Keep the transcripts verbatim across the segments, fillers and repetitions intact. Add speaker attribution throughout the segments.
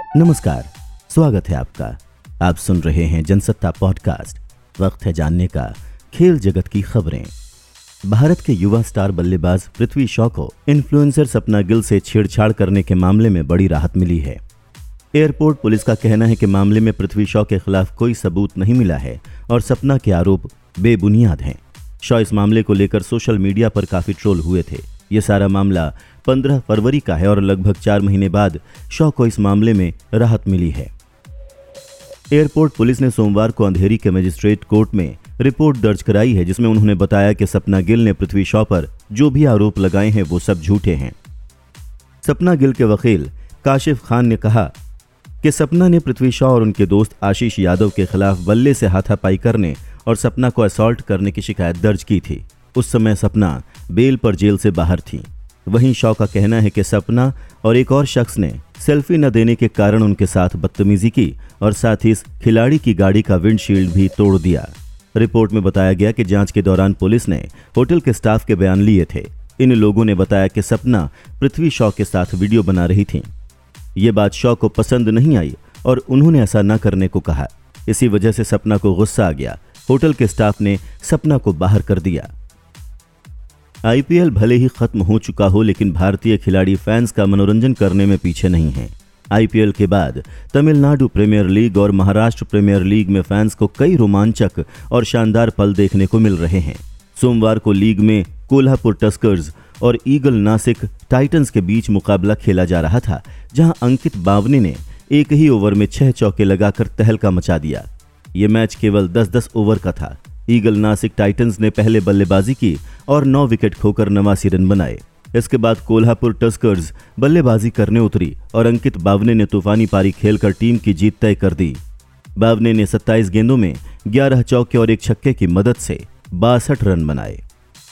Speaker 1: नमस्कार, स्वागत है आपका। आप सुन रहे हैं जनसत्ता पॉडकास्ट। वक्त है जानने का खेल जगत की खबरें। भारत के युवा स्टार बल्लेबाज पृथ्वी शॉ को इन्फ्लुएंसर सपना गिल से छेड़छाड़ करने के मामले में बड़ी राहत मिली है। एयरपोर्ट पुलिस का कहना है कि मामले में पृथ्वी शॉ के खिलाफ कोई सबूत नहीं मिला है और सपना के आरोप बेबुनियाद हैं। शॉ इस मामले को लेकर सोशल मीडिया पर काफी ट्रोल हुए थे। ये सारा मामला पंद्रह फरवरी का है और लगभग चार महीने बाद शॉ को इस मामले में राहत मिली है। एयरपोर्ट पुलिस ने सोमवार को अंधेरी के मजिस्ट्रेट कोर्ट में रिपोर्ट दर्ज कराई है, जिसमें उन्होंने बताया कि सपना गिल ने पृथ्वी शॉ पर जो भी आरोप लगाए हैं वो सब झूठे हैं। सपना गिल के वकील काशिफ खान ने कहा कि सपना ने पृथ्वी शॉ और उनके दोस्त आशीष यादव के खिलाफ बल्ले से हाथापाई करने और सपना को असॉल्ट करने की शिकायत दर्ज की थी। उस समय सपना बेल पर जेल से बाहर थी। वहीं शॉ का कहना है कि सपना और एक और शख्स ने सेल्फी न देने के कारण उनके साथ बदतमीजी की और साथ ही इस खिलाड़ी की गाड़ी का विंडशील्ड भी तोड़ दिया। रिपोर्ट में बताया गया कि जांच के दौरान पुलिस ने होटल के स्टाफ के बयान लिए थे। इन लोगों ने बताया कि सपना पृथ्वी शॉ के साथ वीडियो बना रही थी। ये बात शॉ को पसंद नहीं आई और उन्होंने ऐसा न करने को कहा। इसी वजह से सपना को गुस्सा आ गया। होटल के स्टाफ ने सपना को बाहर कर दिया। आईपीएल भले ही खत्म हो चुका हो, लेकिन भारतीय खिलाड़ी फैंस का मनोरंजन करने में पीछे नहीं हैं। आईपीएल के बाद तमिलनाडु प्रीमियर लीग और महाराष्ट्र प्रीमियर लीग में फैंस को कई रोमांचक और शानदार पल देखने को मिल रहे हैं। सोमवार को लीग में कोल्हापुर टस्कर्स और ईगल नासिक टाइटंस के बीच मुकाबला खेला जा रहा था, जहां अंकित बावने ने एक ही ओवर में छह चौके लगाकर तहलका मचा दिया। ये मैच केवल दस दस ओवर का था। ईगल नासिक टाइटंस ने पहले बल्लेबाजी की और नौ विकेट खोकर नवासी रन बनाए। इसके बाद कोल्हापुर टस्कर्स बल्लेबाजी करने उतरी और अंकित बावने ने तूफानी पारी खेलकर टीम की जीत तय कर दी। बावने ने सत्ताईस गेंदों में ग्यारह चौके और एक छक्के की मदद से बासठ रन बनाए।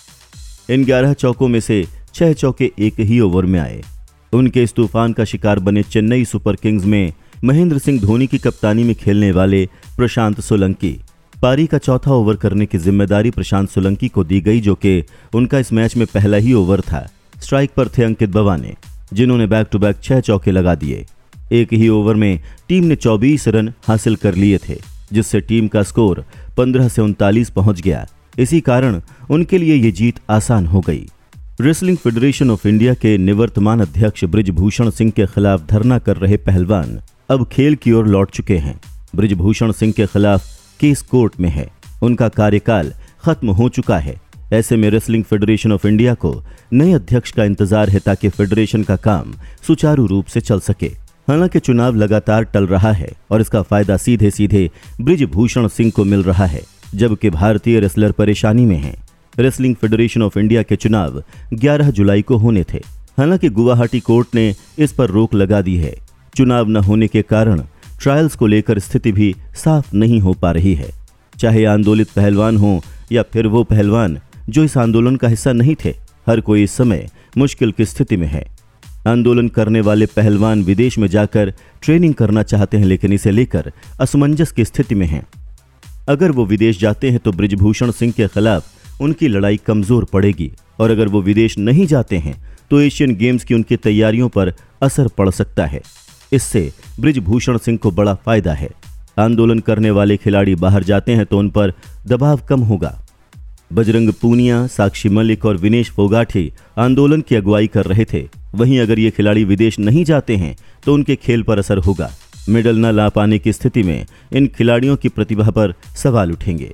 Speaker 1: इन ग्यारह चौकों में से छह चौके एक ही ओवर में आए। उनके इस तूफान का शिकार बने चेन्नई सुपर किंग्स में महेंद्र सिंह धोनी की कप्तानी में खेलने वाले प्रशांत सोलंकी। पारी का चौथा ओवर करने की जिम्मेदारी प्रशांत सोलंकी को दी गई, जो कि उनका इस मैच में पहला ही ओवर था। स्ट्राइक पर थे अंकित बवाने, जिन्होंने बैक टू बैक छह चौके लगा दिए। एक ही ओवर में टीम ने चौबीस रन हासिल कर लिए थे, जिससे टीम का स्कोर पंद्रह से उनतालीस पहुंच गया। इसी कारण उनके लिए ये जीत आसान हो गई। रेसलिंग फेडरेशन ऑफ इंडिया के निवर्तमान अध्यक्ष बृजभूषण सिंह के खिलाफ धरना कर रहे पहलवान अब खेल की ओर लौट चुके हैं। बृजभूषण सिंह के खिलाफ केस कोर्ट में है। उनका कार्यकाल खत्म हो चुका है। ऐसे में रेसलिंग फेडरेशन ऑफ इंडिया को नए अध्यक्ष का इंतजार है, ताकि फेडरेशन का काम सुचारू रूप से चल सके। हालांकि चुनाव लगातार टल रहा है और इसका फायदा सीधे सीधे बृजभूषण सिंह को मिल रहा है, जबकि भारतीय रेसलर परेशानी में हैं। रेसलिंग फेडरेशन ऑफ इंडिया के चुनाव ग्यारह जुलाई को होने थे। हालांकि गुवाहाटी कोर्ट ने इस पर रोक लगा दी है। चुनाव न होने के कारण ट्रायल्स को लेकर स्थिति भी साफ नहीं हो पा रही है। चाहे आंदोलित पहलवान हो या फिर वो पहलवान जो इस आंदोलन का हिस्सा नहीं थे, हर कोई इस समय मुश्किल की स्थिति में है। आंदोलन करने वाले पहलवान विदेश में जाकर ट्रेनिंग करना चाहते हैं, लेकिन इसे लेकर असमंजस की स्थिति में हैं। अगर वो विदेश जाते हैं तो बृजभूषण सिंह के खिलाफ उनकी लड़ाई कमजोर पड़ेगी, और अगर वो विदेश नहीं जाते हैं तो एशियन गेम्स की उनकी तैयारियों पर असर पड़ सकता है। इससे बृजभूषण सिंह को बड़ा फायदा है। आंदोलन करने वाले खिलाड़ी बाहर जाते हैं तो उन पर दबाव कम होगा। बजरंग पूनिया, साक्षी मलिक और विनेश फोगाटी आंदोलन की अगुवाई कर रहे थे। वहीं अगर ये खिलाड़ी विदेश नहीं जाते हैं तो उनके खेल पर असर होगा। मेडल न ला पाने की स्थिति में इन खिलाड़ियों की प्रतिभा पर सवाल उठेंगे।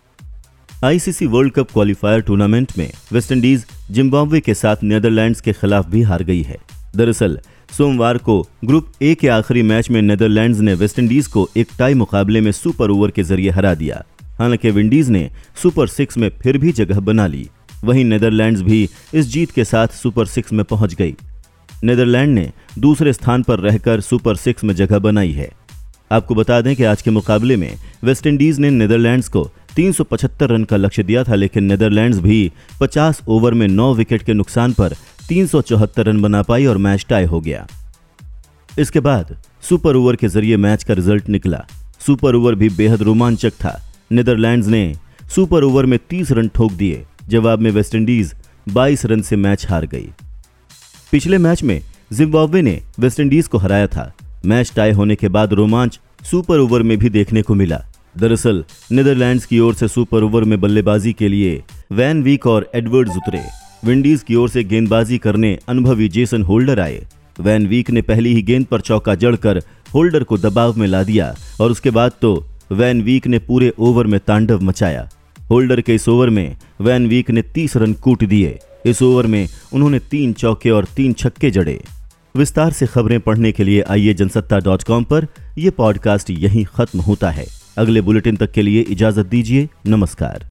Speaker 1: ICC world cup qualifier tournament में वेस्टइंडीज जिम्बाब्वे के साथ नीदरलैंड्स के खिलाफ भी हार गई है। दरअसल सोमवार को ग्रुप ए के आखिरी मैच में नीदरलैंड्स ने वेस्टइंडीज को एक टाई मुकाबले में सुपर ओवर के जरिए हरा दिया। हालांकि विंडीज ने सुपर सिक्स में फिर भी जगह बना ली। वहीं नीदरलैंड्स भी इस जीत के साथ सुपर सिक्स में पहुंच गई। नीदरलैंड ने दूसरे स्थान पर रहकर सुपर सिक्स में जगह बनाई है। आपको बता दें कि आज के मुकाबले में वेस्टइंडीज ने नीदरलैंड्स को तीन सौ पचहत्तर रन का लक्ष्य दिया था, लेकिन नीदरलैंड्स भी पचास ओवर में नौ विकेट के नुकसान पर तीन सौ चौहत्तर रन बना पाई और मैच टाई हो गया। इसके बाद सुपर ओवर के जरिए मैच का रिजल्ट निकला। सुपर ओवर भी बेहद रोमांचक था। नीदरलैंड्स ने सुपर ओवर में तीस रन ठोक दिए। जवाब में वेस्टइंडीज बाईस रन से मैच हार गई। पिछले मैच में जिम्बाब्वे ने वेस्टइंडीज को हराया था। मैच टाई होने के बाद रोमांच सुपर ओवर में भी देखने को मिला। दरअसल नीदरलैंड्स की ओर से सुपर ओवर में बल्लेबाजी के लिए वैन वीक और एडवर्ड्स उतरे। विंडीज की ओर से गेंदबाजी करने अनुभवी जेसन होल्डर आए। वैन वीक ने पहली ही गेंद पर चौका जड़कर होल्डर को दबाव में ला दिया और उसके बाद तो वैन वीक ने पूरे ओवर में तांडव मचाया। होल्डर के इस ओवर में वैन वीक ने तीस रन कूट दिए। इस ओवर में उन्होंने तीन चौके और तीन छक्के जड़े। विस्तार से खबरें पढ़ने के लिए आइए जनसत्ता डॉट कॉम पर। यह पॉडकास्ट यहीं खत्म होता है। अगले बुलेटिन तक के लिए इजाजत दीजिए। नमस्कार।